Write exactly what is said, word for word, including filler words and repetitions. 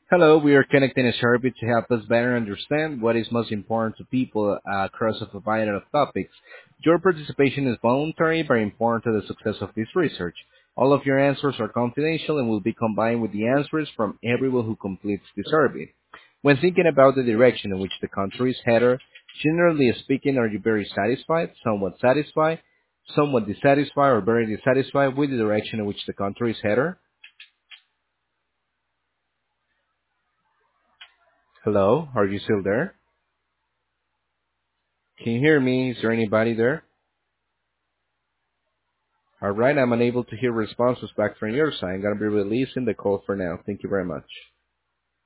Hello, we are connecting a survey to help us better understand what is most important to people uh, across a variety of topics. Your participation is voluntary but important to the success of this research. All of your answers are confidential and will be combined with the answers from everyone who completes the survey. When thinking about the direction in which the country is headed, generally speaking, are you very satisfied, somewhat satisfied, somewhat dissatisfied, or very dissatisfied with the direction in which the country is headed? Hello, are you still there? Can you hear me? Is there anybody there? All right, I'm unable to hear responses back from your side. I'm going to be releasing the call for now. Thank you very much.